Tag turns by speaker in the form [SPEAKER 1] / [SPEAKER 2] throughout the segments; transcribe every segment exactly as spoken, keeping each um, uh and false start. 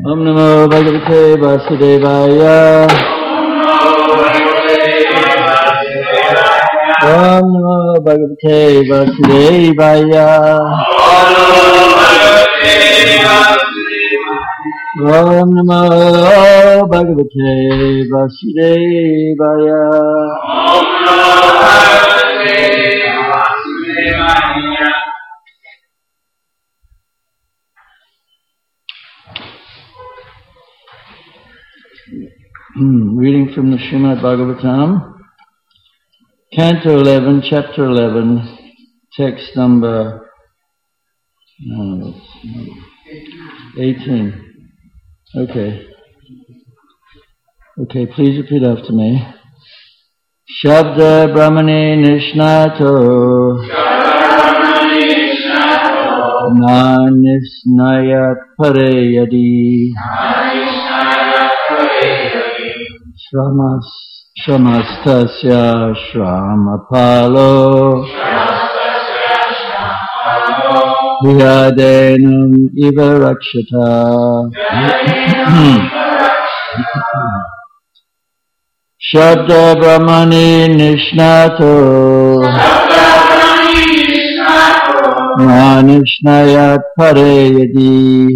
[SPEAKER 1] Om Namo Bhagavate Vasudevaya. Om Namo Bhagavate Vasudevaya. Om Namo Bhagavate Vasudevaya. Om Namo Bhagavate Vasudevaya. Reading from the Srimad Bhagavatam, Canto eleven, Chapter eleven, text number no, eighteen. Okay. Okay, please repeat after me. Shabda Brahmani Nishnato Nanisnayat Pareyadi Shramas Shramastasya Shramapalo Vyadenam Iva Rakshata Shabda Brahmani Nishnato Nanishnayat Pareyadi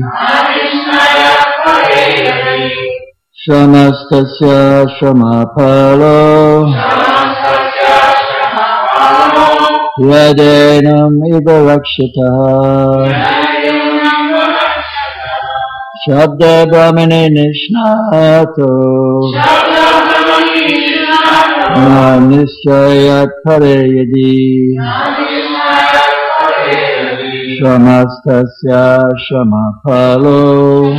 [SPEAKER 1] Shramastasya Shramapalo Yadenam Iva Rakshata Shabda Brahmani Nishnato Nishayat Pareyadi Shramastasya Shramapalo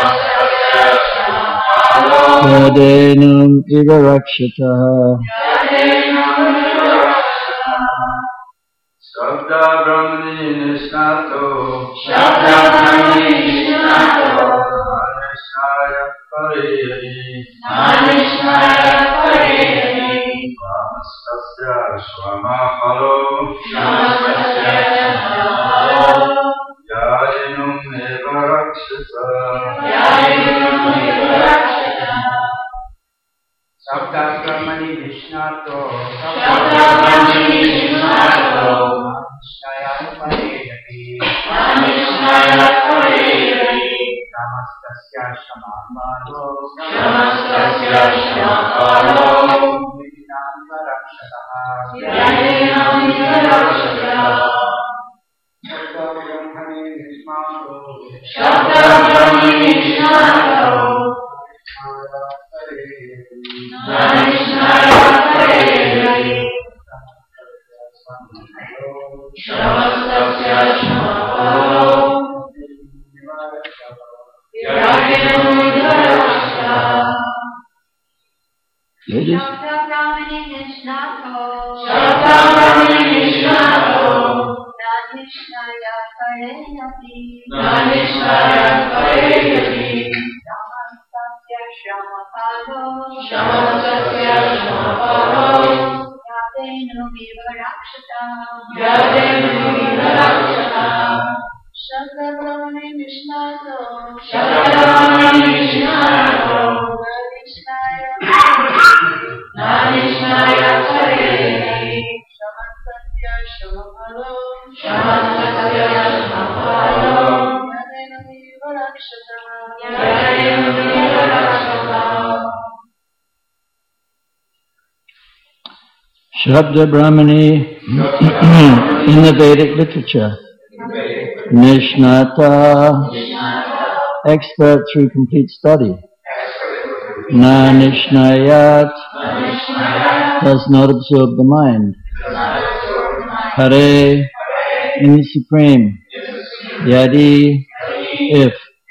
[SPEAKER 1] Yadenam Iva Rakshata
[SPEAKER 2] Shabda Brahmani Nishnato
[SPEAKER 3] Shabda Brahmani Nishnato
[SPEAKER 2] Nishayat Pareyadi
[SPEAKER 3] Nishayat Pareyadi
[SPEAKER 2] Shramastasya Shramapalo
[SPEAKER 3] Shramastasya Shramapalo
[SPEAKER 2] Yadenam Iva Rakshata
[SPEAKER 3] Yadenam Iva Rakshata
[SPEAKER 4] Shabda Brahmani Nishnato
[SPEAKER 3] Shabda Brahmani Nishnato
[SPEAKER 4] Nishayat Pareyadi
[SPEAKER 3] Nishayat Pareyadi
[SPEAKER 4] Shramastasya Shramapalo
[SPEAKER 3] Shramastasya Shramapalo
[SPEAKER 4] Yadenam Iva Rakshata
[SPEAKER 3] Yadenam Iva Rakshata
[SPEAKER 4] Shabda Brahmani Nishnato
[SPEAKER 3] Shabda Brahmani Nishnato Nishayat Pareyadi Shramastasya Shramapalo Yadenam Iva Rakshata
[SPEAKER 1] Ladies,
[SPEAKER 5] Shabda Brahmani Nishnato
[SPEAKER 3] Shabda Brahmani Nishnato
[SPEAKER 5] Nishayat Pareyadi
[SPEAKER 3] Nishayat Pareyadi
[SPEAKER 5] Shramastasya Shramapalo
[SPEAKER 3] Shramastasya Shramapalo
[SPEAKER 5] Yadenam Iva Rakshata
[SPEAKER 3] Yadenam Iva Rakshata
[SPEAKER 5] Shabda Brahmani Nishnato
[SPEAKER 3] Shabda Brahmani Nishnato Nishayat Pareyadi
[SPEAKER 5] Shramastasya Shramapalo
[SPEAKER 3] Shramastasya Shramapalo
[SPEAKER 5] Yadenam Iva Rakshata
[SPEAKER 3] Yadenam Iva Rakshata
[SPEAKER 1] Shabda Brahmani in the Vedic literature. Nishnata, expert through complete study. Na Nishnayat, does not absorb the mind. Hare, in the Supreme. Yadi, if.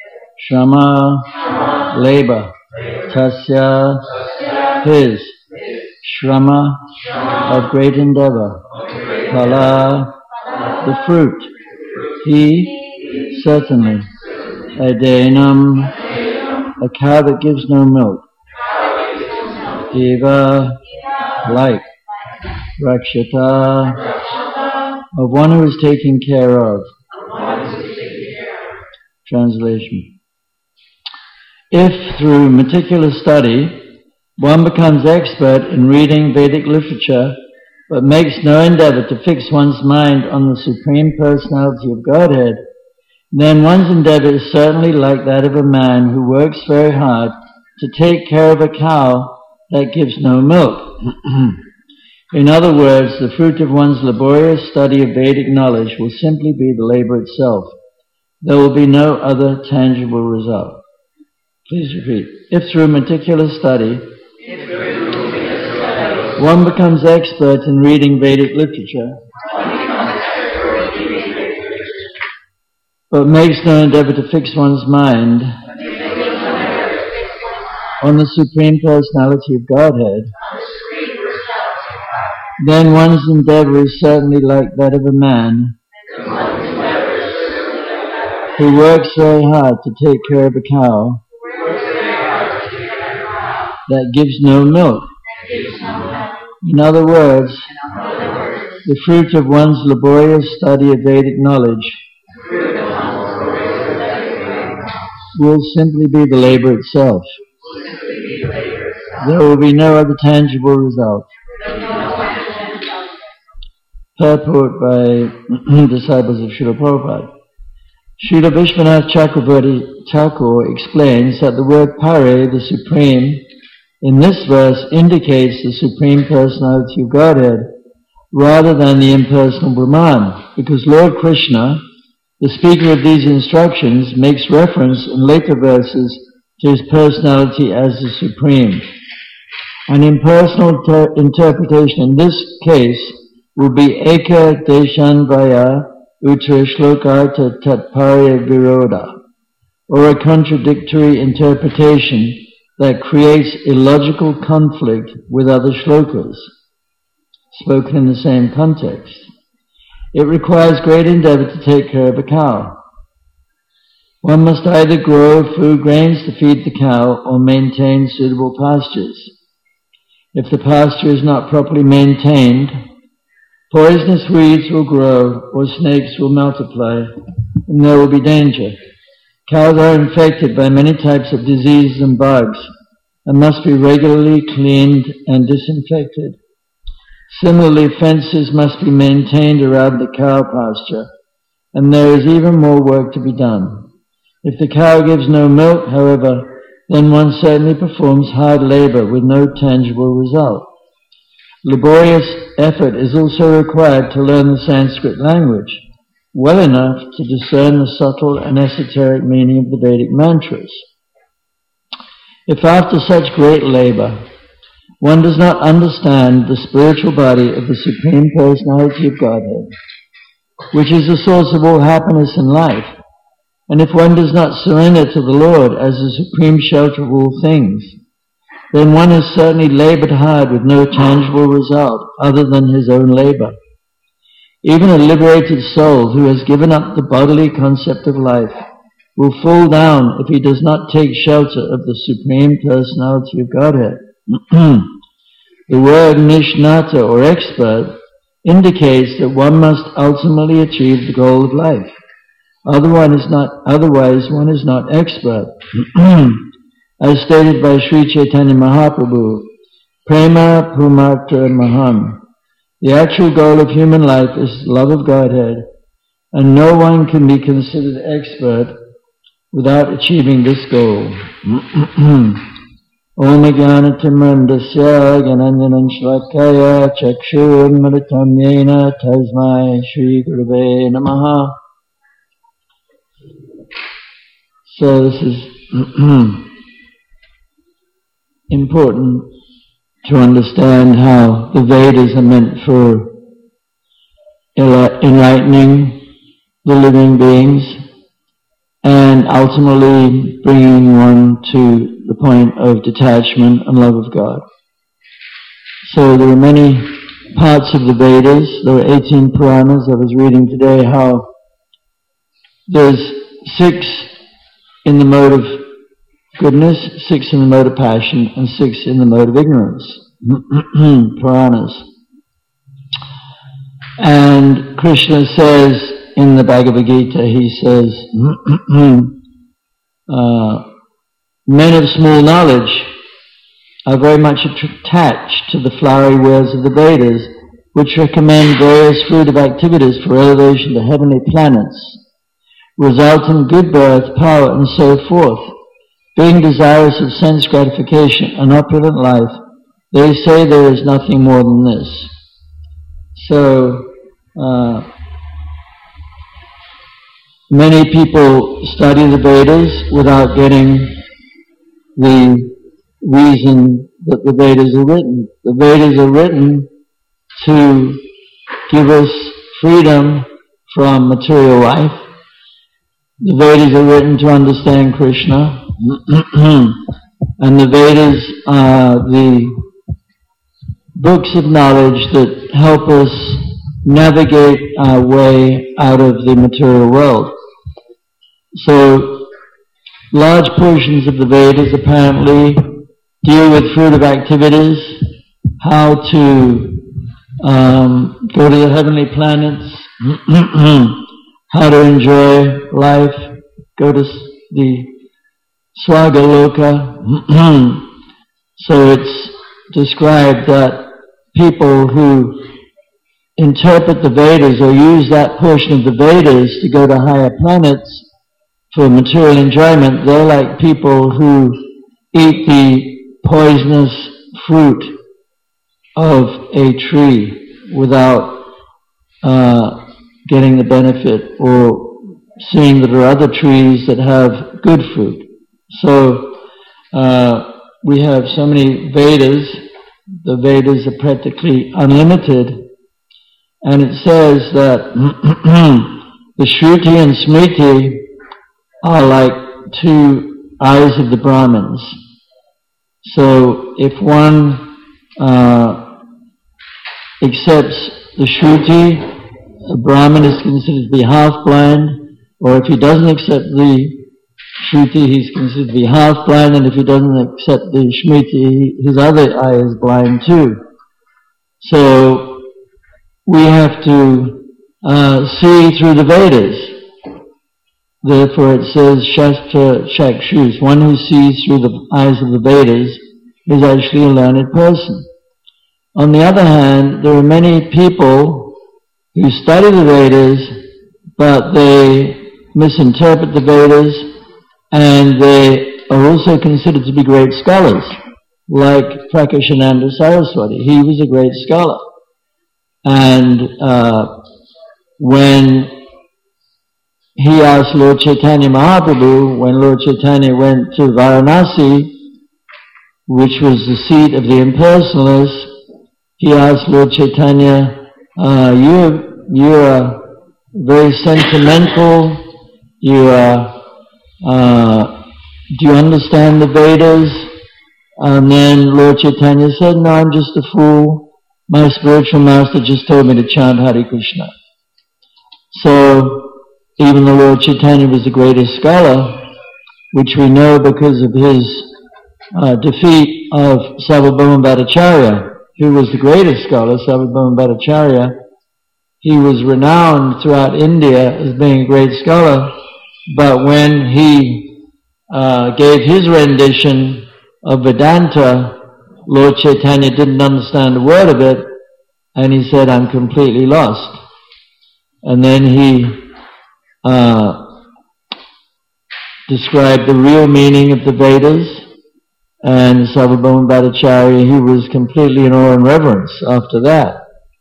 [SPEAKER 1] Shrama, labor. Tasya, his. Shrama, of great endeavor. Phala, the fruit. He, certainly. Adenam, a cow that gives no milk. Eva, like. Rakshata, of one who is taken care of. Translation. If through meticulous study one becomes expert in reading Vedic literature but makes no endeavor to fix one's mind on the Supreme Personality of Godhead, then one's endeavor is certainly like that of a man who works very hard to take care of a cow that gives no milk. In other words, the fruit of one's laborious study of Vedic knowledge will simply be the labor itself. There will be no other tangible result. Please repeat. If through meticulous study one becomes expert in reading Vedic literature, but makes no endeavor to fix one's mind on the Supreme Personality of Godhead, then one's endeavor is certainly like that of a man who works very hard to take care of a cow that gives no milk. In other words, the fruit of one's laborious study of Vedic knowledge will simply be the labor itself. There will be no other tangible result. Purport by disciples of Srila Prabhupada. Srila Vishwanath Chakravarti Thakur explains that the word Pare, the Supreme, in this verse indicates the Supreme Personality of Godhead rather than the impersonal Brahman, because Lord Krishna, the speaker of these instructions, makes reference in later verses to his personality as the Supreme. An impersonal ter- interpretation in this case will be Eka Deshanvaya Uttara Shlokarta Tatparya Viroda, or a contradictory interpretation that creates illogical conflict with other shlokas, spoken in the same context. It requires great endeavor to take care of a cow. One must either grow food grains to feed the cow or maintain suitable pastures. If the pasture is not properly maintained, poisonous weeds will grow or snakes will multiply, and there will be danger. Cows are infected by many types of diseases and bugs and must be regularly cleaned and disinfected. Similarly, fences must be maintained around the cow pasture, and there is even more work to be done. If the cow gives no milk, however, then one certainly performs hard labor with no tangible result. Laborious effort is also required to learn the Sanskrit language well enough to discern the subtle and esoteric meaning of the Vedic mantras. If after such great labor one does not understand the spiritual body of the Supreme Personality of Godhead, which is the source of all happiness in life, and if one does not surrender to the Lord as the supreme shelter of all things, then one has certainly labored hard with no tangible result other than his own labor. Even a liberated soul who has given up the bodily concept of life will fall down if he does not take shelter of the Supreme Personality of Godhead. The word Nishnata, or expert, indicates that one must ultimately achieve the goal of life. Otherwise, is not, otherwise one is not expert. As stated by Sri Chaitanya Mahaprabhu, Prema Pumatra Maham. The actual goal of human life is love of Godhead, and no one can be considered expert without achieving this goal. Om Jnana Timrandasya Gyananjanan Shlakaya Chakshurunmritam Yena Tasmai Shri Gurave Namaha. So this is important to understand how the Vedas are meant for enlightening the living beings and ultimately bringing one to the point of detachment and love of God. So there are many parts of the Vedas. There are eighteen Puranas. I was reading today how there's six in the mode of goodness, six in the mode of passion, and six in the mode of ignorance. Puranas. And Krishna says in the Bhagavad Gita, he says, uh, men of small knowledge are very much attached to the flowery words of the Vedas, which recommend various fruitive activities for elevation to heavenly planets, result in good birth, power, and so forth. Being desirous of sense gratification and opulent life, they say there is nothing more than this. So, uh, many people study the Vedas without getting the reason that the Vedas are written. The Vedas are written to give us freedom from material life. The Vedas are written to understand Krishna. And the Vedas are the books of knowledge that help us navigate our way out of the material world. So, large portions of the Vedas apparently deal with fruitive activities, how to um, go to the heavenly planets, how to enjoy life, go to the Swargaloka. So it's described that people who interpret the Vedas or use that portion of the Vedas to go to higher planets for material enjoyment, they're like people who eat the poisonous fruit of a tree without uh, getting the benefit, or seeing that there are other trees that have good fruit. So uh, we have so many Vedas. The Vedas are practically unlimited, and it says that the Shruti and Smriti are like two eyes of the Brahmins. So if one uh, accepts the Shruti, a Brahmin is considered to be half-blind, or if he doesn't accept the Shruti, he's considered to be half-blind, and if he doesn't accept the Smriti, his other eye is blind too. So we have to uh, see through the Vedas. Therefore it says, Shastra Chakshus, one who sees through the eyes of the Vedas is actually a learned person. On the other hand, there are many people who study the Vedas, but they misinterpret the Vedas, and they are also considered to be great scholars, like Prakashananda Saraswati. He was a great scholar. And uh, when he asked Lord Chaitanya Mahaprabhu, when Lord Chaitanya went to Varanasi, which was the seat of the impersonalists, he asked Lord Chaitanya, uh, you, you are very sentimental, you are, uh, do you understand the Vedas? And then Lord Chaitanya said, no, I'm just a fool. My spiritual master just told me to chant Hare Krishna. So, even though Lord Chaitanya was the greatest scholar, which we know because of his uh, defeat of Sarvabhauma Bhattacharya, who was the greatest scholar, Sarvabhauma Bhattacharya, he was renowned throughout India as being a great scholar, but when he uh, gave his rendition of Vedanta, Lord Chaitanya didn't understand a word of it, and he said, I'm completely lost. And then he Uh, described the real meaning of the Vedas, and Sarvabhauma Bhattacharya, he was completely in awe and reverence after that.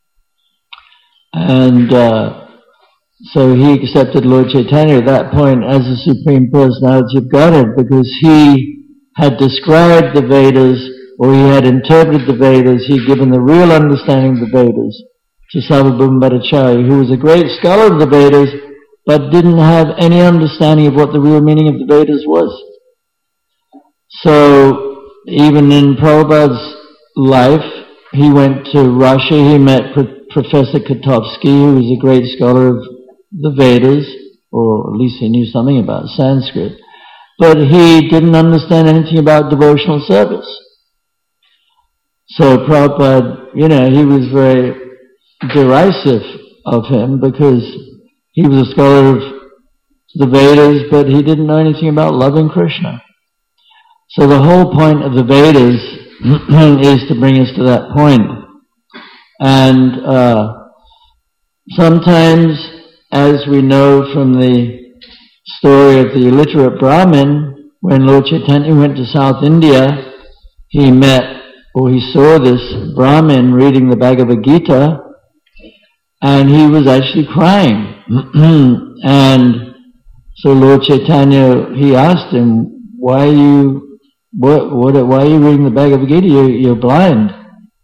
[SPEAKER 1] And uh, so he accepted Lord Chaitanya at that point as the Supreme Personality of Godhead, because he had described the Vedas, or he had interpreted the Vedas, he had given the real understanding of the Vedas to Sarvabhauma Bhattacharya, who was a great scholar of the Vedas, but didn't have any understanding of what the real meaning of the Vedas was. So, even in Prabhupada's life, he went to Russia, he met Pro- Professor Kotovsky, who was a great scholar of the Vedas, or at least he knew something about Sanskrit, but he didn't understand anything about devotional service. So Prabhupada, you know, he was very derisive of him, because he was a scholar of the Vedas, but he didn't know anything about loving Krishna. So the whole point of the Vedas is to bring us to that point. And uh, sometimes, as we know from the story of the illiterate Brahmin, when Lord Chaitanya went to South India, he met, or he saw this Brahmin reading the Bhagavad Gita, and he was actually crying. And so Lord Chaitanya, he asked him, why are you, what, what, why are you reading the Bhagavad Gita? You're, you're blind.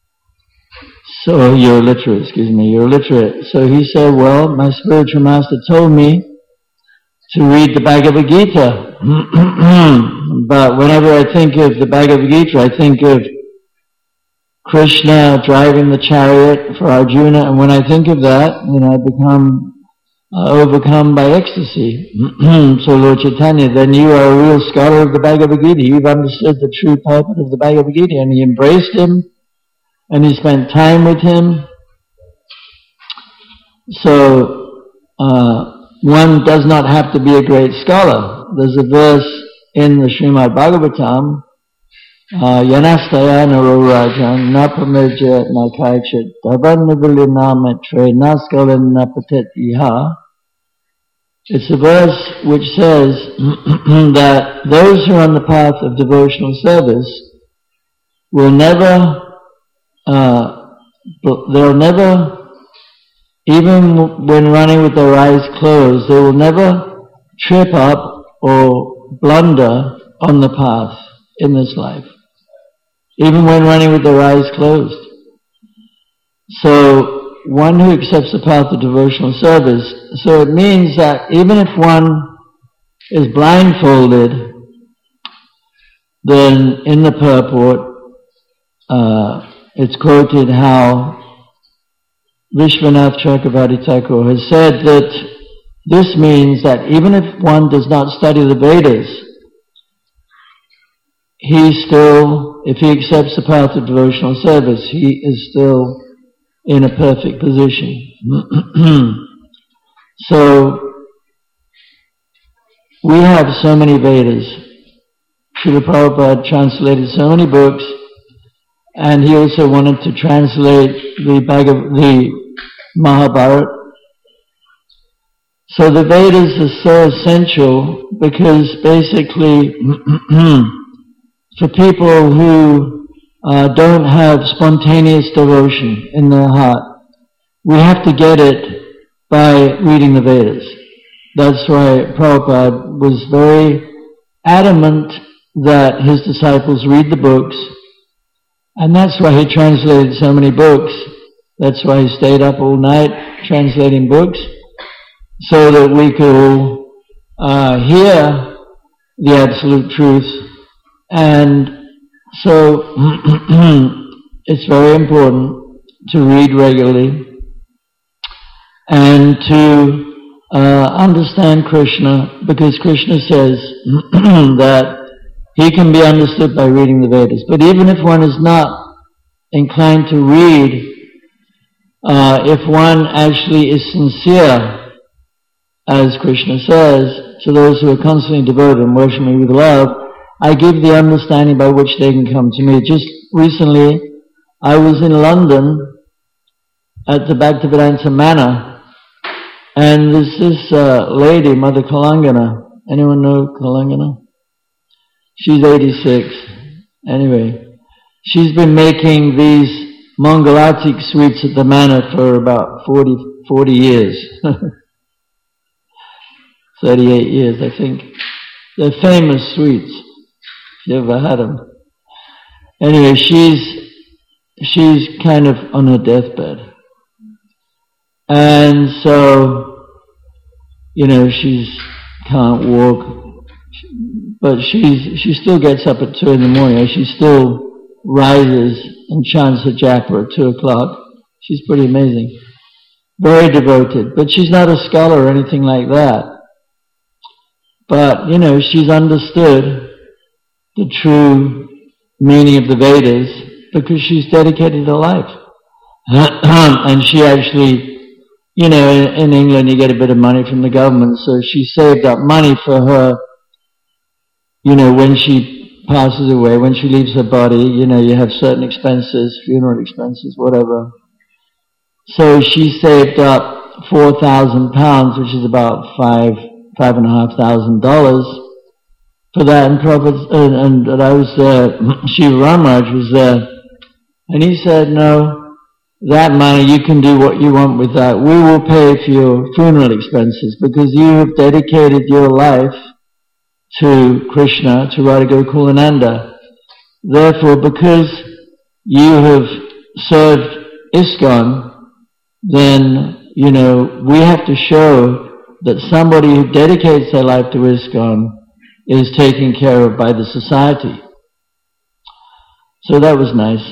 [SPEAKER 1] So you're illiterate, excuse me, you're illiterate. So he said, well, my spiritual master told me to read the Bhagavad Gita. But whenever I think of the Bhagavad Gita, I think of Krishna driving the chariot for Arjuna, and when I think of that, you know, I become uh, overcome by ecstasy. So Lord Chaitanya, then you are a real scholar of the Bhagavad Gita. You've understood the true purport of the Bhagavad Gita, and he embraced him, and he spent time with him. So uh, one does not have to be a great scholar. There's a verse in the Srimad Bhagavatam, Yanastaya naro rajan na pamirja na kaichit davanivili namatre naskalin na patet iha. It's a verse which says that those who are on the path of devotional service will never, uh, they'll never, even when running with their eyes closed, they will never trip up or blunder on the path in this life, even when running with their eyes closed. So one who accepts the path of devotional service, so it means that even if one is blindfolded, then in the purport uh, it's quoted how Vishwanath Chakravarti Thakur has said that this means that even if one does not study the Vedas, he still, if he accepts the path of devotional service, he is still in a perfect position. So, we have so many Vedas. Srila Prabhupada translated so many books, and he also wanted to translate the Bhagavad, the Mahabharata. So the Vedas are so essential because basically for people who uh, don't have spontaneous devotion in their heart, we have to get it by reading the Vedas. That's why Prabhupada was very adamant that his disciples read the books, and that's why he translated so many books. That's why he stayed up all night translating books, so that we could all uh, hear the absolute truth. And so it's very important to read regularly and to uh, understand Krishna, because Krishna says that he can be understood by reading the Vedas. But even if one is not inclined to read, uh, if one actually is sincere, as Krishna says, to those who are constantly devoted and worship me with love, I give the understanding by which they can come to me. Just recently, I was in London at the Bhaktivedanta Manor, and there's this uh, lady, Mother Kalangana. Anyone know Kalangana? She's eighty-six. Anyway, she's been making these Mangalatik sweets at the manor for about forty, forty years. thirty-eight years, I think. They're famous sweets, if you ever had them. Anyway, she's, she's kind of on her deathbed. And so, you know, she's can't walk, but she's, she still gets up at two in the morning. She still rises and chants her japa at two o'clock. She's pretty amazing. Very devoted. But she's not a scholar or anything like that. But, you know, she's understood the true meaning of the Vedas because she's dedicated her life. And she actually, you know, in, in England you get a bit of money from the government, so she saved up money for her, you know, when she passes away, when she leaves her body, you know, you have certain expenses, funeral expenses, whatever. So she saved up four thousand pounds, which is about five, five and a half thousand dollars for that. And Prabhupada, and, and I was there, Shiva Ramaraj was there, and he said, no, that money, you can do what you want with that. We will pay for your funeral expenses because you have dedicated your life to Krishna, to Radha Gokulananda. Therefore, because you have served ISKCON, then, you know, we have to show that somebody who dedicates their life to ISKCON is taken care of by the society. So that was nice.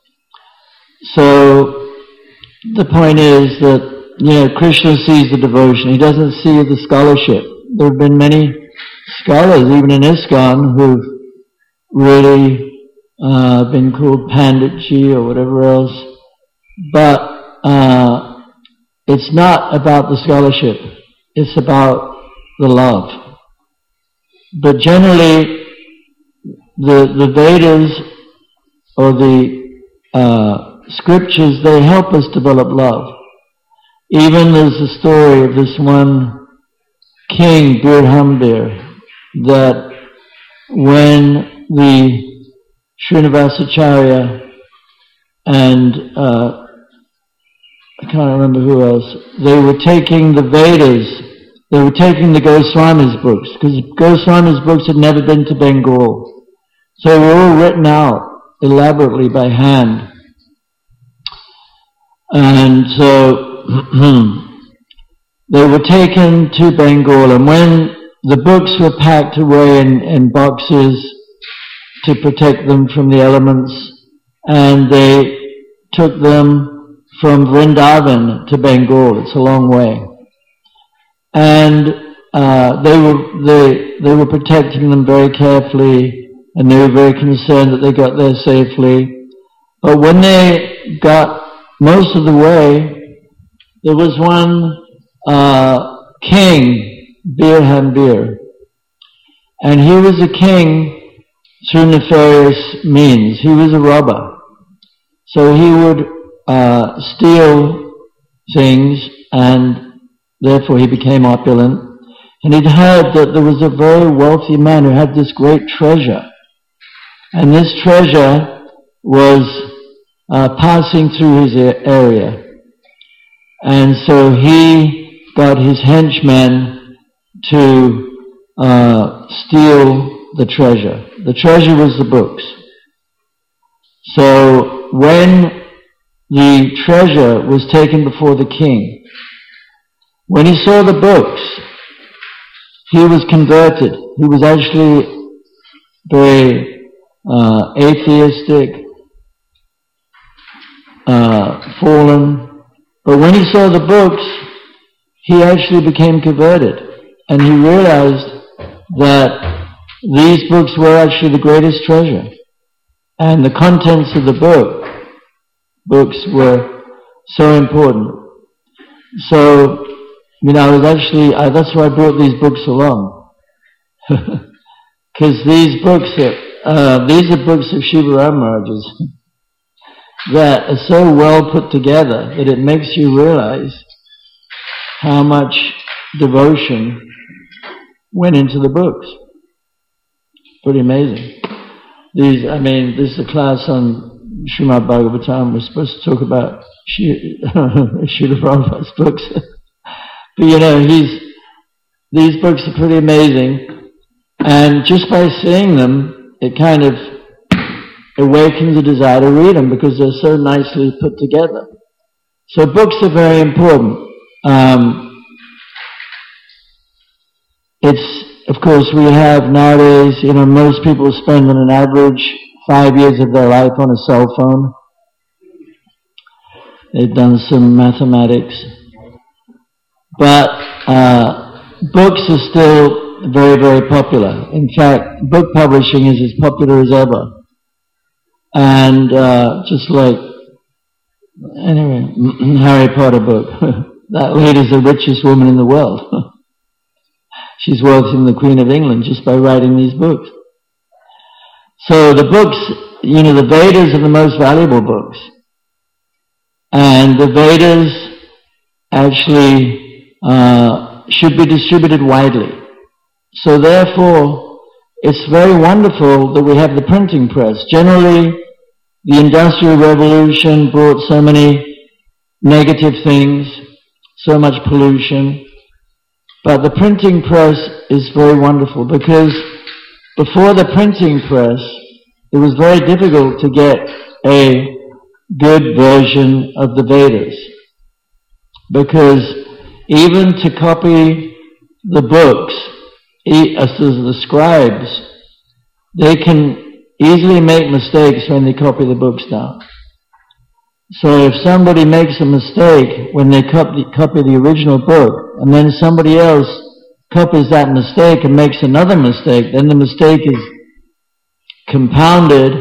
[SPEAKER 1] So the point is that, you know, Krishna sees the devotion. He doesn't see the scholarship. There have been many scholars, even in ISKCON, who've really uh, been called Panditji or whatever else. But uh, it's not about the scholarship. It's about the love. But generally, the the Vedas or the uh, scriptures, they help us develop love. Even there's a story of this one king, Birhambir, that when the Srinivasacharya and uh, I can't remember who else, they were taking the Vedas, they were taking the Goswami's books, because Goswami's books had never been to Bengal. So they were all written out elaborately by hand. And so they were taken to Bengal, and when the books were packed away in, in boxes to protect them from the elements, and they took them from Vrindavan to Bengal. It's a long way. And uh, they were they they were protecting them very carefully, and they were very concerned that they got there safely. But when they got most of the way, there was one uh, king, Birhambir, and he was a king through nefarious means. He was a robber. So he would uh, steal things, and therefore he became opulent. And he'd heard that there was a very wealthy man who had this great treasure. And this treasure was uh, passing through his area. And so he got his henchmen to uh, steal the treasure. The treasure was the books. So when the treasure was taken before the king, when he saw the books, he was converted. He was actually very uh, atheistic, uh, fallen. But when he saw the books, he actually became converted. And he realized that these books were actually the greatest treasure. And the contents of the book, books were so important. So, you know, I was actually, I, that's why I brought these books along. Because these books, are, uh, these are books of Shiva Ramaraj's that are so well put together that it makes you realize how much devotion went into the books. Pretty amazing. These, I mean, this is a class on Srimad Bhagavatam. We're supposed to talk about Srila Prabhupada's books. But you know, he's, these books are pretty amazing. And just by seeing them, it kind of awakens a desire to read them because they're so nicely put together. So books are very important. Um, it's, of course, we have nowadays, you know, most people spend on an average five years of their life on a cell phone. They've done some mathematics. But uh, books are still very, very popular. In fact, book publishing is as popular as ever. And uh, just like, anyway, Harry Potter book. That lady's the richest woman in the world. She's wealthier than the Queen of England just by writing these books. So the books, you know, the Vedas are the most valuable books. And the Vedas actually uh, should be distributed widely. So therefore, it's very wonderful that we have the printing press. Generally, the Industrial Revolution brought so many negative things, so much pollution. But the printing press is very wonderful because before the printing press, it was very difficult to get a good version of the Vedas. Because even to copy the books, as the scribes, they can easily make mistakes when they copy the books down. So if somebody makes a mistake when they copy, copy the original book, and then somebody else copies that mistake and makes another mistake, then the mistake is compounded.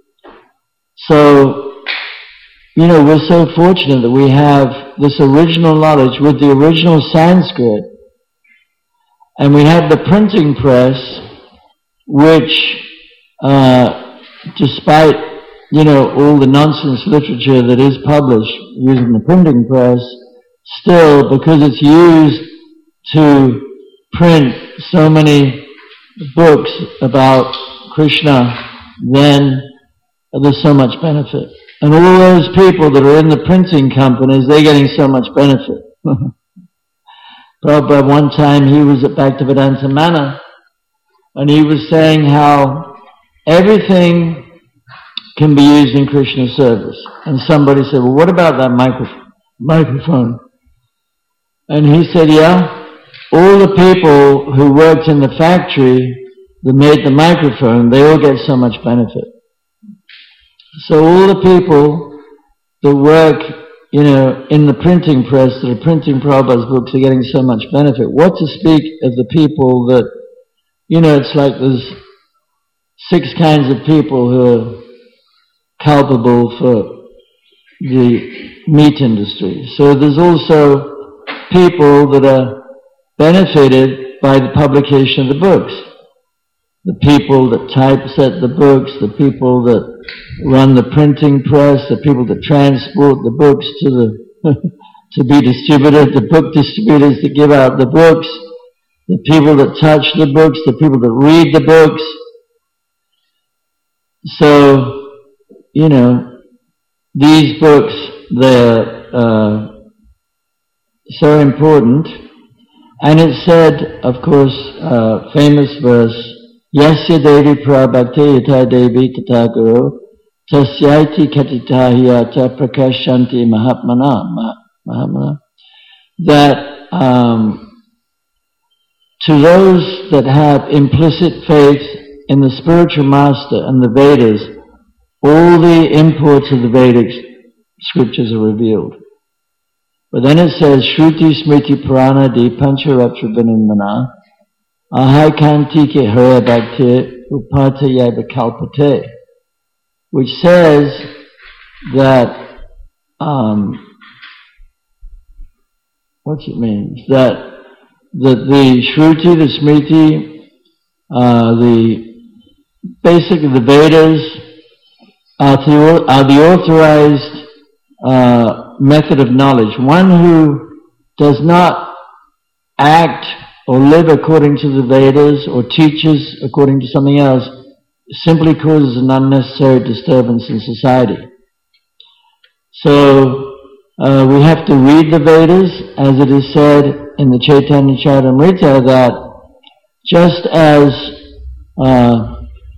[SPEAKER 1] So, you know, we're so fortunate that we have this original knowledge with the original Sanskrit, and we have the printing press, which, uh, despite, you know, all the nonsense literature that is published using the printing press, still, because it's used to print so many books about Krishna, then there's so much benefit. And all those people that are in the printing companies, they're getting so much benefit. Prabhupada, one time he was at Bhaktivedanta Manor, and he was saying how everything can be used in Krishna service. And somebody said, well, what about that micro- microphone? And he said, yeah, all the people who worked in the factory that made the microphone, they all get so much benefit. So all the people that work, you know, in the printing press, that are printing Prabhupada's books, are getting so much benefit. What to speak of the people that, you know, it's like there's six kinds of people who are culpable for the meat industry. So there's also people that are benefited by the publication of the books. The people that typeset the books, the people that run the printing press, the people that transport the books to the to be distributed, the book distributors that give out the books, the people that touch the books, the people that read the books. So, you know, these books, they're uh, so important. And it said, of course, uh, famous verse, Yasya Devi Prabhakti Yata Devi Tata Guru Tasyaiti Katitahiyata Prakashanti Mahatmana, Mahatmana, that um, to those that have implicit faith in the spiritual master and the Vedas, all the imports of the Vedic scriptures are revealed. But then it says, Shruti Smriti Purana Di Pancharatra Vinimana Ahaikanti Ke Hare Bhakti Upata Yaiva Kalpate, which says that, um, what's it mean? That, that the Shruti, the Smriti, uh, the, basically the Vedas are the, are the authorized uh, method of knowledge. One who does not act or live according to the Vedas or teaches according to something else simply causes an unnecessary disturbance in society. So uh, we have to read the Vedas, as it is said in the Chaitanya Charitamrita, that just as uh,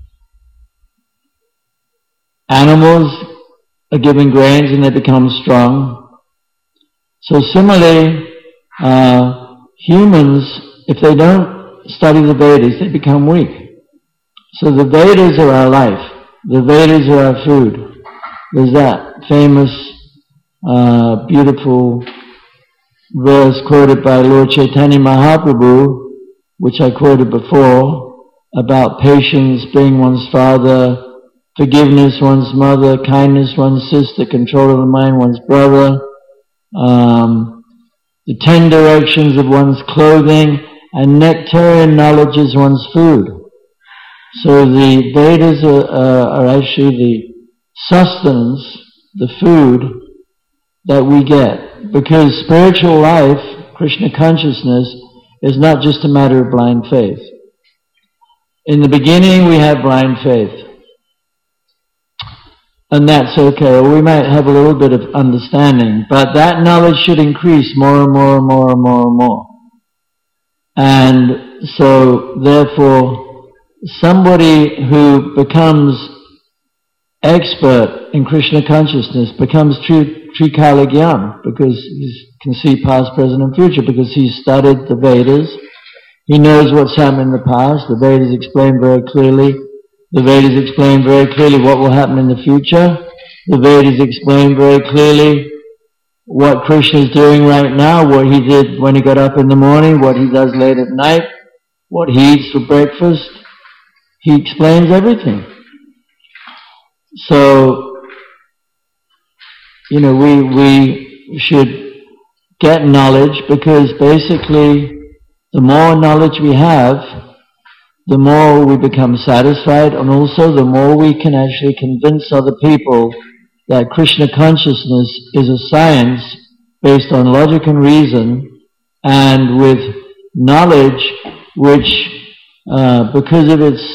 [SPEAKER 1] animals are given grains and they become strong, so similarly uh, humans, if they don't study the Vedas, they become weak. So the Vedas are our life. The Vedas are our food. There's that famous, uh, beautiful verse quoted by Lord Chaitanya Mahaprabhu, which I quoted before, about patience being one's father, forgiveness one's mother, kindness one's sister, control of the mind one's brother, um, the ten directions of one's clothing, and nectarian knowledge is one's food. So the Vedas are, uh, are actually the sustenance, the food that we get. Because spiritual life, Krishna consciousness, is not just a matter of blind faith. In the beginning we have blind faith. And that's okay. Or we might have a little bit of understanding. But that knowledge should increase more and more and more and more and more. And so, therefore, somebody who becomes expert in Krishna consciousness becomes Trikala Gyan, because he can see past, present and future, because he's studied the Vedas. He knows what's happened in the past. The Vedas explain very clearly. The Vedas explain very clearly what will happen in the future. The Vedas explain very clearly what Krishna is doing right now, what he did when he got up in the morning, what he does late at night, what he eats for breakfast. He explains everything. So, you know, we, we should get knowledge, because basically the more knowledge we have, the more we become satisfied, and also the more we can actually convince other people that Krishna consciousness is a science based on logic and reason, and with knowledge which, uh, because of its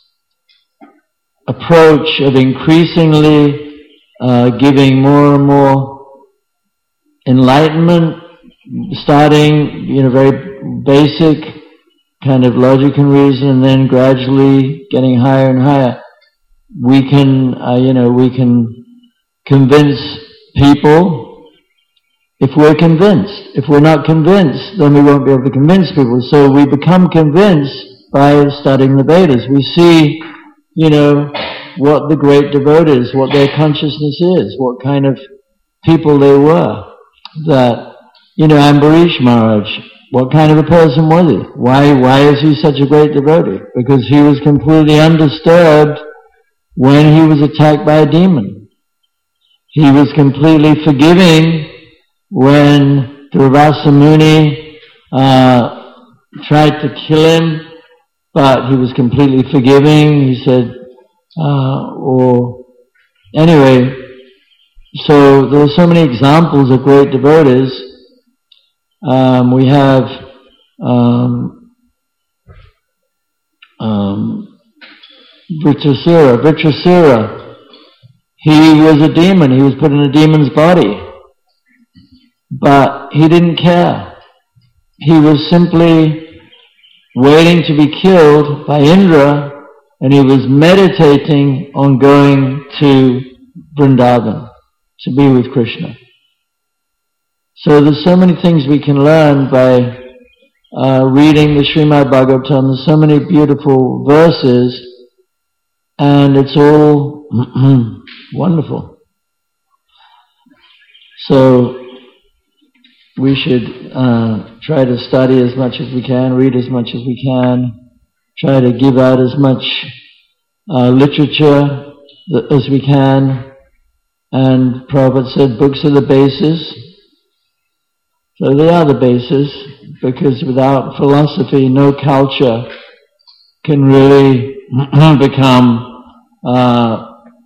[SPEAKER 1] approach of increasingly uh, giving more and more enlightenment, starting, you know, very basic kind of logic and reason, and then gradually getting higher and higher, we can, uh, you know, we can convince people if we're convinced. If we're not convinced, then we won't be able to convince people. So we become convinced by studying the Vedas. We see, you know, what the great devotees, what their consciousness is, what kind of people they were. That, you know, Ambarish Maharaj, what kind of a person was he? Why, why is he such a great devotee? Because he was completely undisturbed when he was attacked by a demon. He was completely forgiving when Durvasa Muni uh, tried to kill him, but he was completely forgiving. He said, uh, or anyway, so there are so many examples of great devotees. Um, we have um, um, Vritrasura. Vritrasura. He was a demon. He was put in a demon's body. But he didn't care. He was simply waiting to be killed by Indra, and he was meditating on going to Vrindavan to be with Krishna. So there's so many things we can learn by uh, reading the Srimad Bhagavatam. There's so many beautiful verses, and it's all wonderful. So we should uh, try to study as much as we can, read as much as we can, try to give out as much uh, literature as we can. And Prabhupada said books are the basis. So they are the basis, because without philosophy, no culture can really become uh,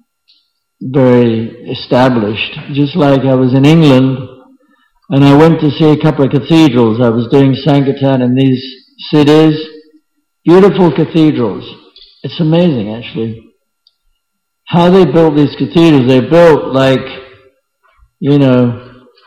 [SPEAKER 1] very established. Just like I was in England, and I went to see a couple of cathedrals. I was doing Sankirtan in these cities. Beautiful cathedrals. It's amazing, actually. How they built these cathedrals. They built like, you know,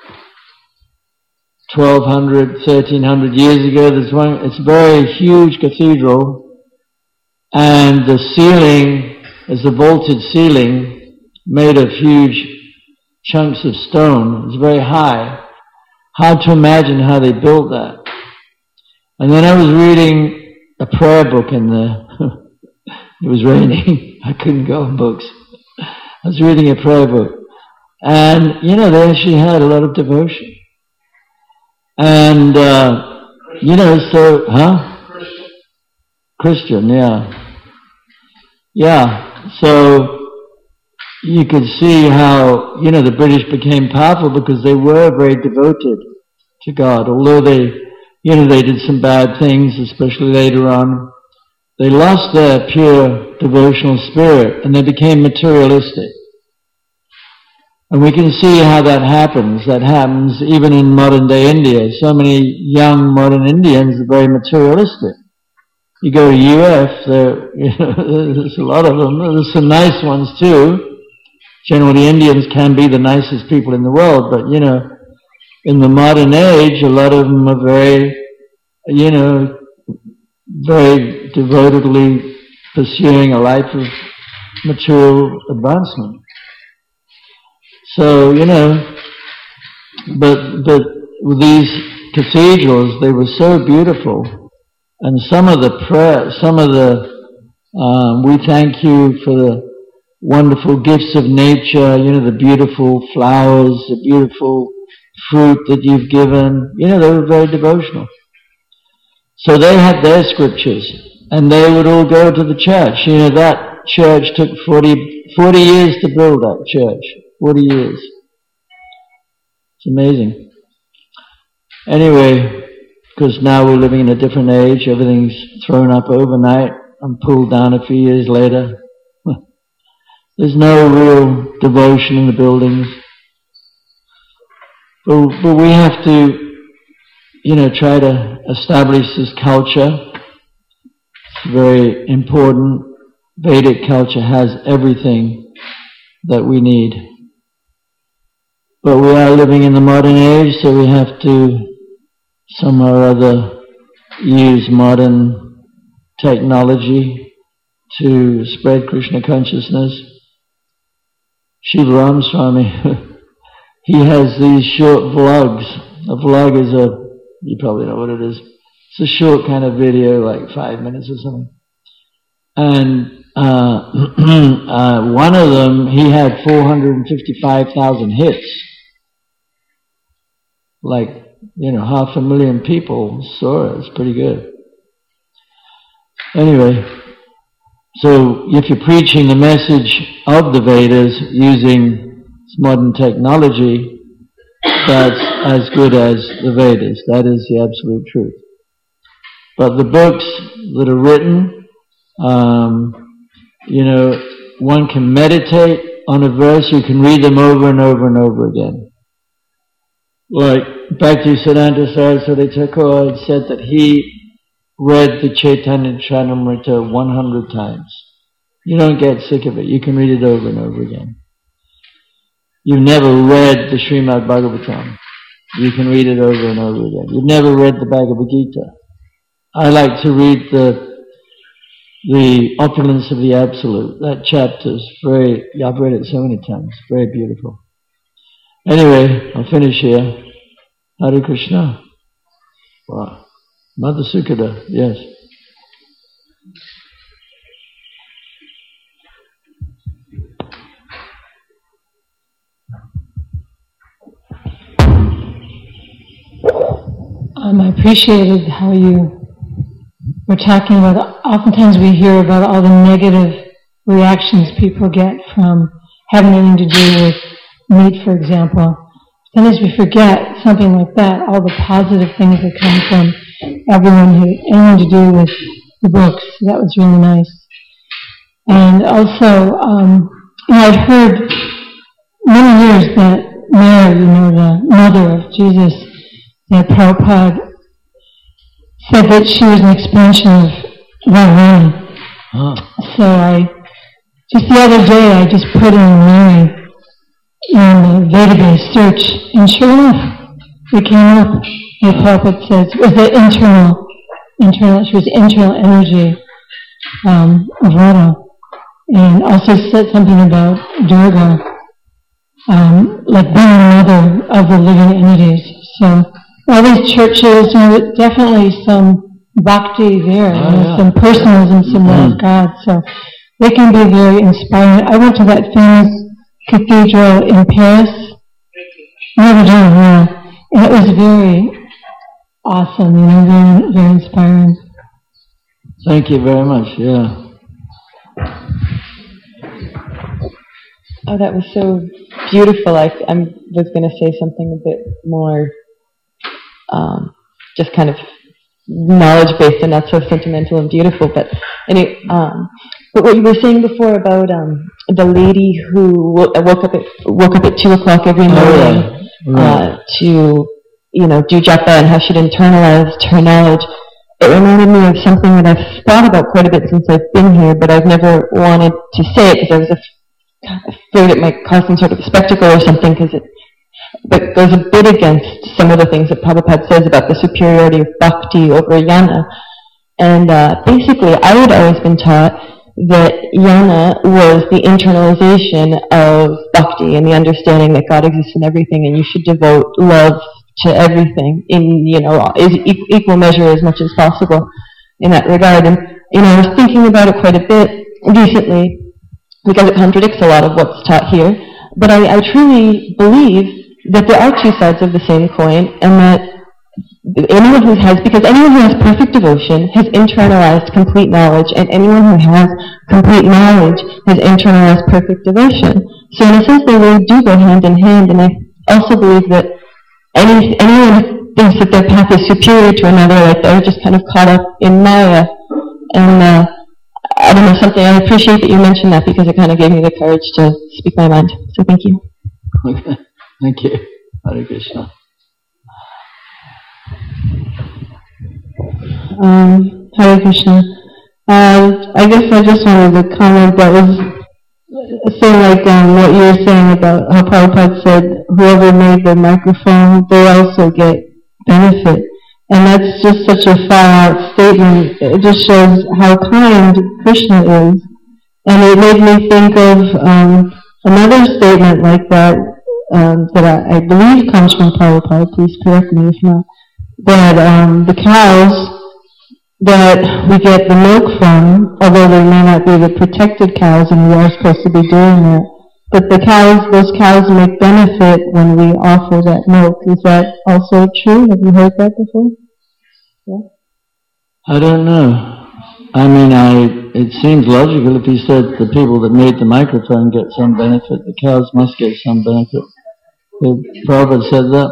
[SPEAKER 1] twelve hundred, thirteen hundred years ago. There's one, it's a very huge cathedral, and the ceiling is a vaulted ceiling made of huge chunks of stone. It's very high. Hard to imagine how they built that. And then I was reading a prayer book in there. It was raining. I couldn't go on books. I was reading a prayer book. And, you know, they actually had a lot of devotion. And, uh, you know, so, huh? Christian. Christian, yeah. Yeah, so you could see how, you know, the British became powerful because they were very devoted to God. Although they, you know, they did some bad things, especially later on. They lost their pure devotional spirit, and they became materialistic. And we can see how that happens. That happens even in modern day India. So many young modern Indians are very materialistic. You go to U F, there, you know, there's a lot of them. There's some nice ones too. Generally, Indians can be the nicest people in the world, but you know, in the modern age, a lot of them are very, you know, very devotedly pursuing a life of material advancement. So, you know, but but with these cathedrals, they were so beautiful, and some of the prayer, some of the, um, we thank you for the wonderful gifts of nature, you know, the beautiful flowers, the beautiful fruit that you've given, you know, they were very devotional. So they had their scriptures, and they would all go to the church. You know, that church took forty, forty years to build that church. forty years. It's amazing. Anyway, because now we're living in a different age, everything's thrown up overnight and pulled down a few years later. There's no real devotion in the buildings. But, but we have to, you know, try to establish this culture. It's very important. Vedic culture has everything that we need. But we are living in the modern age, so we have to somehow or other use modern technology to spread Krishna consciousness. Srila Ramaswamy, he has these short vlogs. A vlog is a, you probably know what it is. It's a short kind of video, like five minutes or something. And uh, uh, one of them, he had four hundred fifty-five thousand hits. Like, you know, half a million people saw it. It's pretty good. Anyway, so if you're preaching the message of the Vedas using modern technology, that's as good as the Vedas. That is the absolute truth. But the books that are written, um, you know, one can meditate on a verse, you can read them over and over and over again. Like Bhaktisiddhanta Saraswati Thakur had said that he read the Chaitanya Charitamrita one hundred times. You don't get sick of it. You can read it over and over again. You've never read the Srimad Bhagavatam. You can read it over and over again. You've never read the Bhagavad Gita. I like to read the the Opulence of the Absolute. That chapter is very, I've read it so many times. Very beautiful. Anyway, I'll finish here. Hare Krishna. Wow. Mother Sukada, yes.
[SPEAKER 6] Um, I appreciated how you were talking about, oftentimes we hear about all the negative reactions people get from having anything to do with meat, for example. Sometimes we forget something like that, all the positive things that come from everyone who had anything to do with the books. That was really nice. And also, um, you know, I'd heard many years that Mary, you know, the mother of Jesus, that Prabhupada said that she was an expansion of Radharani.
[SPEAKER 1] Oh.
[SPEAKER 6] So I, just the other day, I just put in Mary in the database search, and sure enough, it came up. The Prabhupada says it was the internal, internal, she was the internal energy um, of Radha, and also said something about Durga, um, like being the mother of the living entities. So all these churches, you know, definitely some bhakti there,
[SPEAKER 1] Oh,
[SPEAKER 6] you know,
[SPEAKER 1] yeah.
[SPEAKER 6] some personalism, some love of God. So they can be very inspiring. I went to that famous cathedral in Paris. Never done, yeah. And it was very awesome, you know, very, very inspiring.
[SPEAKER 1] Thank you very much, yeah.
[SPEAKER 7] Oh, that was so beautiful. I I was going to say something a bit more, um, just kind of knowledge-based and not so sentimental and beautiful. But anyway, um, but what you were saying before about um, the lady who wo- woke up at woke up at two o'clock every morning
[SPEAKER 1] Oh, yeah. Right.
[SPEAKER 7] uh, to you know do japa, and how she'd internalized her knowledge. It reminded me of something that I've thought about quite a bit since I've been here, but I've never wanted to say it because I was af- afraid it might cause some sort of spectacle or something, because it but goes a bit against some of the things that Prabhupada says about the superiority of bhakti over jnana. And uh, basically, I had always been taught that jnana was the internalization of bhakti and the understanding that God exists in everything, and you should devote love to everything in, you know, is equal measure as much as possible in that regard. And, you know, I was thinking about it quite a bit recently because it contradicts a lot of what's taught here. But I, I truly believe that there are two sides of the same coin, and that anyone who has, because anyone who has perfect devotion has internalized complete knowledge, and anyone who has complete knowledge has internalized perfect devotion. So in a sense, they really do go hand in hand, and I also believe that Any, anyone who thinks that their path is superior to another, like they're just kind of caught up in Maya. And uh, I don't know, something, I appreciate that you mentioned that because it kind of gave me the courage to speak my mind. So thank you.
[SPEAKER 1] Okay, thank you. Hare Krishna.
[SPEAKER 8] Um, Hare Krishna. Uh, I guess I just wanted to comment that was say like um, what you were saying about how Prabhupada said whoever made the microphone, they also get benefit. And that's just such a far-out statement. It just shows how kind Krishna is. And it made me think of um, another statement like that um, that I, I believe comes from Prabhupada, please correct me if not, that um, the cows that we get the milk from, although they may not be the protected cows, and we are supposed to be doing that, but the cows, those cows make benefit when we offer that milk. Is that also true? Have you heard that before? Yeah.
[SPEAKER 1] I don't know. I mean, I it seems logical if he said the people that made the microphone get some benefit, the cows must get some benefit. The Prabhupada said that.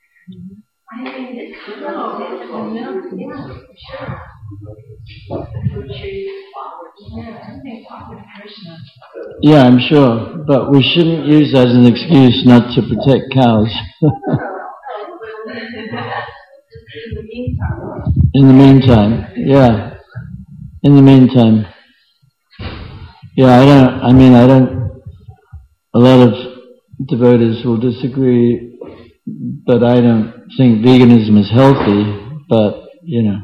[SPEAKER 1] Yeah, I'm sure, but we shouldn't use that as an excuse not to protect cows. In the meantime, yeah. In the meantime, yeah. I don't. I mean, I don't. A lot of devotees will disagree, but I don't think veganism is healthy. But you know,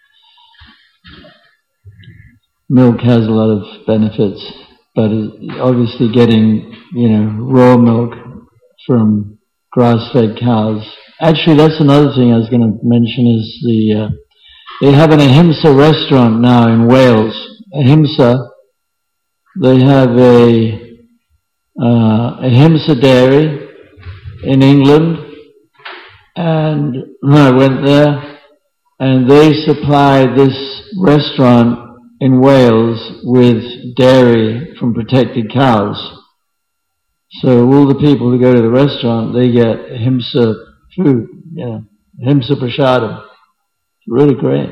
[SPEAKER 1] milk has a lot of benefits. But obviously getting, you know, raw milk from grass-fed cows. Actually, that's another thing I was going to mention is the, uh, they have an Ahimsa restaurant now in Wales. Ahimsa, they have a, uh, Ahimsa dairy in England, and I went there, and they supply this restaurant in Wales with dairy from protected cows. So all the people who go to the restaurant, they get Ahimsa food, you know, Ahimsa prasadam. It's really great.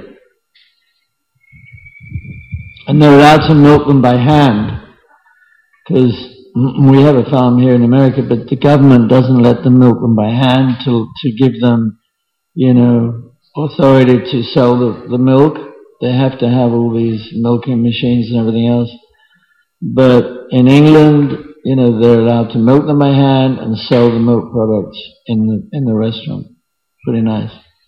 [SPEAKER 1] And they're allowed to milk them by hand, because we have a farm here in America, but the government doesn't let them milk them by hand to, to give them, you know, authority to sell the, the milk. They have to have all these milking machines and everything else. But in England, you know, they're allowed to milk them by hand and sell the milk products in the in the restaurant. Pretty nice.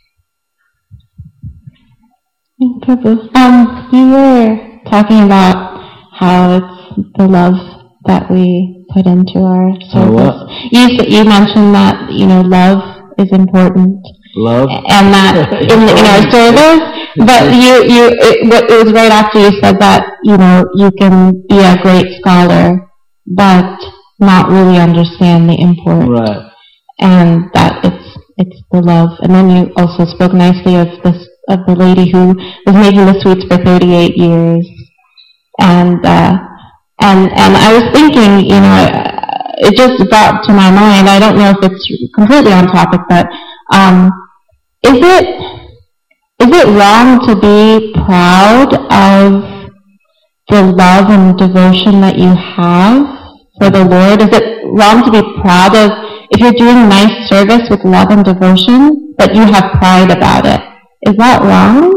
[SPEAKER 8] Prabhu.
[SPEAKER 9] Um, you were talking about how it's the love that we put into our service.
[SPEAKER 1] Oh, what?
[SPEAKER 9] You you mentioned that, you know, love is important.
[SPEAKER 1] Love?
[SPEAKER 9] And that in, in our service. But you, you, it, it was right after you said that, you know, you can be a great scholar, but not really understand the import.
[SPEAKER 1] Right.
[SPEAKER 9] And that it's, it's the love. And then you also spoke nicely of this, of the lady who was making the sweets for thirty-eight years. And, uh, and, and I was thinking, you know, it just brought to my mind, I don't know if it's completely on topic, but, um, is it, is it wrong to be proud of the love and devotion that you have for the Lord? Is it wrong to be proud of, if you're doing nice service with love and devotion, but you have pride about it? Is that wrong?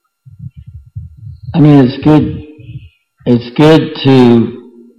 [SPEAKER 1] I mean, it's good, it's good to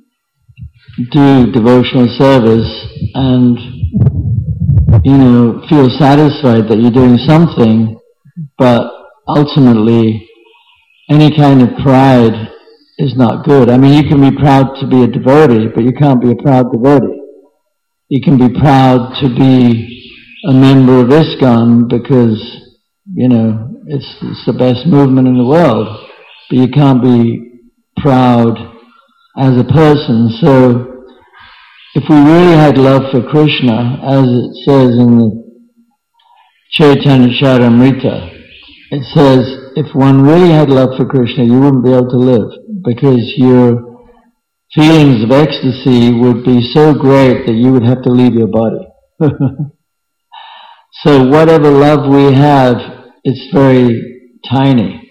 [SPEAKER 1] do devotional service and, you know, feel satisfied that you're doing something, but ultimately any kind of pride is not good. I mean, you can be proud to be a devotee, but you can't be a proud devotee. You can be proud to be a member of ISKCON because, you know, it's, it's the best movement in the world, but you can't be proud as a person. So, if we really had love for Krishna, as it says in the Chaitanya Charitamrita, it says, if one really had love for Krishna, you wouldn't be able to live, because your feelings of ecstasy would be so great that you would have to leave your body. So whatever love we have, it's very tiny.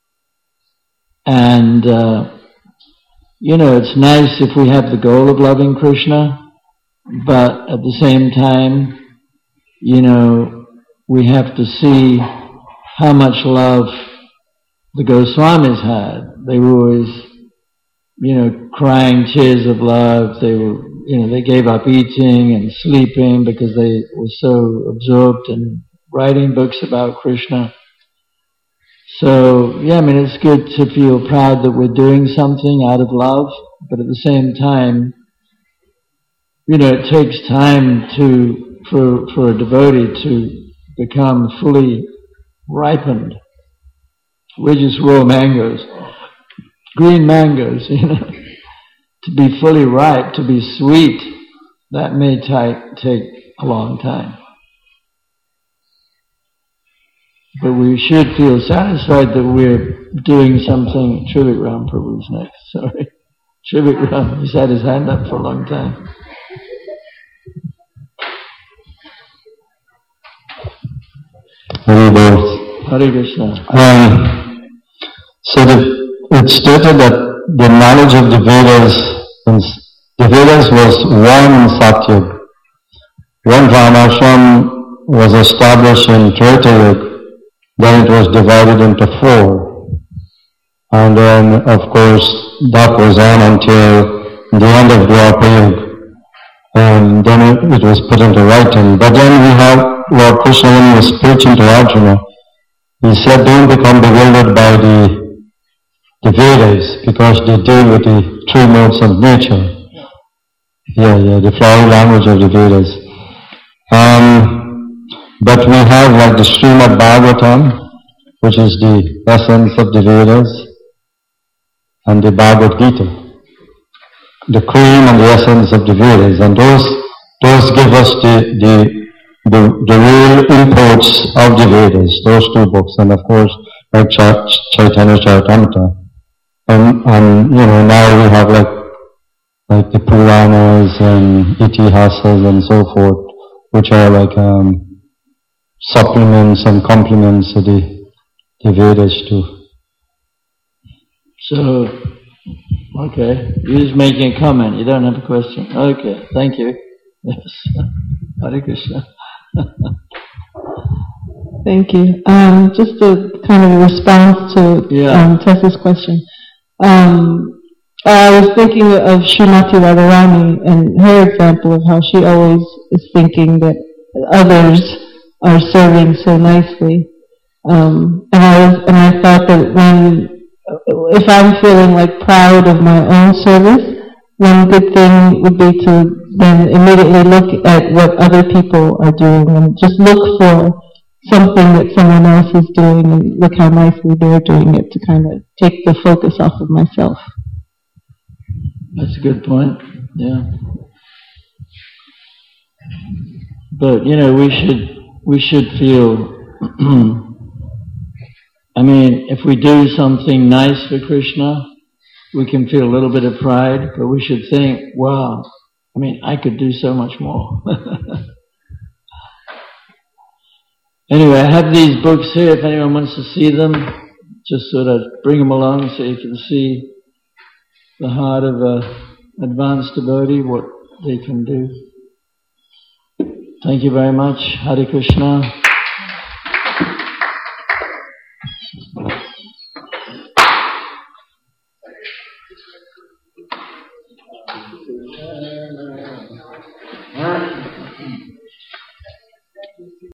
[SPEAKER 1] And, uh, you know, it's nice if we have the goal of loving Krishna, but at the same time, you know, we have to see how much love the Goswamis had. They were always, you know, crying tears of love. They were, you know, they gave up eating and sleeping because they were so absorbed in writing books about Krishna. So, yeah, I mean, it's good to feel proud that we're doing something out of love, but at the same time, you know, it takes time to, for, for a devotee to become fully ripened. We're just raw mangoes, green mangoes, you know. To be fully ripe, to be sweet, that may take, take a long time. But we should feel satisfied that we're doing something. Trivikram Prabhu's next, sorry. Trivikram, he's had his hand up for a long time.
[SPEAKER 10] Hare
[SPEAKER 1] Hare Krishna.
[SPEAKER 10] Um, so the, it's stated that the knowledge of the Vedas, the Vedas was one in Satyug. One Varnashram was established in Treta Yuga. Then it was divided into four. And then, of course, that was on until the end of Dwapara Yuga. And then it, it was put into writing. But then we have Lord Krishna, when he was preaching to Arjuna, he said, don't become bewildered by the, the Vedas, because they deal with the true modes of nature. Yeah, yeah, the flowery language of the Vedas. Um, But we have like the Srimad Bhagavatam, which is the essence of the Vedas, and the Bhagavad Gita, the cream and the essence of the Vedas, and those those give us the the the, the real imports of the Vedas, those two books, and of course like Ch- Chaitanya Charitamrita, and and you know now we have like like the Puranas and Itihasas and so forth, which are like um. supplements and complements to the, the Vedas too.
[SPEAKER 1] So, okay, you're just making a comment, you don't have a question. Okay, thank you. Yes. Hare Krishna.
[SPEAKER 8] Thank you. Um, just a kind of a response to
[SPEAKER 1] yeah.
[SPEAKER 8] um, Tessa's question. Um, I was thinking of Srimati Radharani and her example of how she always is thinking that others are serving so nicely. Um, and I was, and I thought that when, if I'm feeling like proud of my own service, one good thing would be to then immediately look at what other people are doing and just look for something that someone else is doing and look how nicely they're doing it to kind of take the focus off of myself.
[SPEAKER 1] That's a good point, yeah. But, you know, we should we should feel, I mean, if we do something nice for Krishna, we can feel a little bit of pride, but we should think, wow, I mean, I could do so much more. Anyway, I have these books here if anyone wants to see them. Just sort of bring them along so you can see the heart of an advanced devotee, what they can do. Thank you very much. Hare Krishna.